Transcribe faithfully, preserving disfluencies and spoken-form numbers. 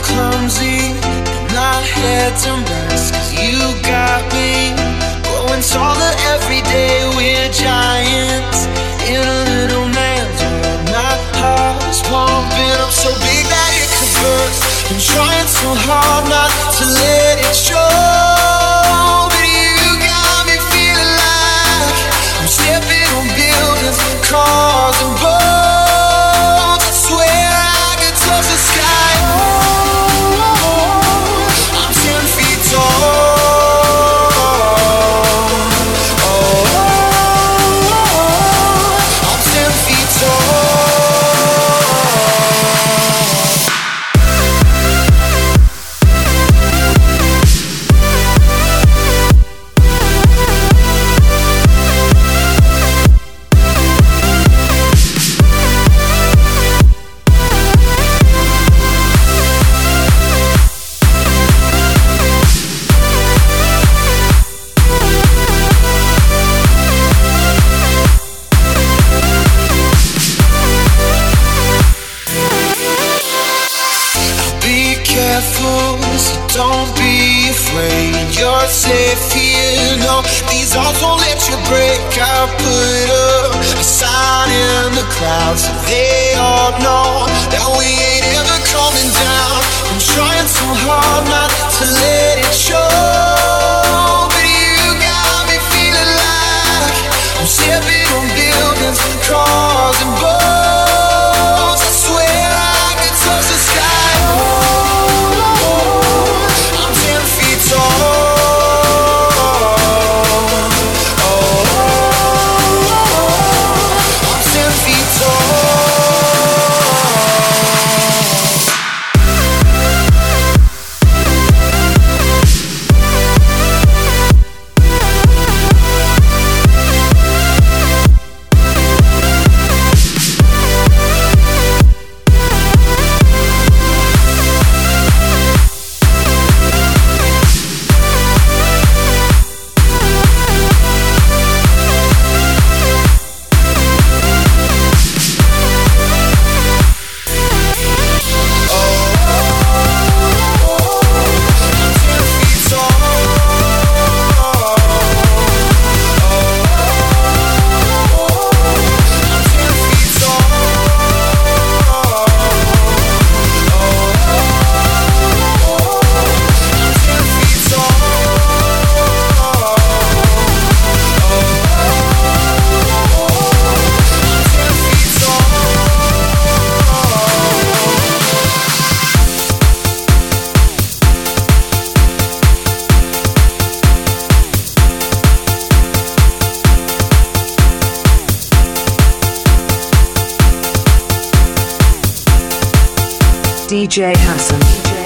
clumsy and my head's a mess, 'cause you got me growing taller every day. We're giants in a little man's world. My heart is pumping up so big that it could burst. Been trying so hard not to let it show, but you got me feeling like I'm stepping on buildings, cars and boats. I swear I could touch the sky. Oh, I'm ten feet tall. Oh, I'm ten feet tall. So don't be afraid, you're safe here. No, these arms won't let you break. I'll put up a sign in the clouds so they all know that we ain't ever coming down. I'm trying so hard not to let it show, but you got me feeling like I'm stepping on buildings, cars and boats. I swear I could touch the sky. D J Hassan.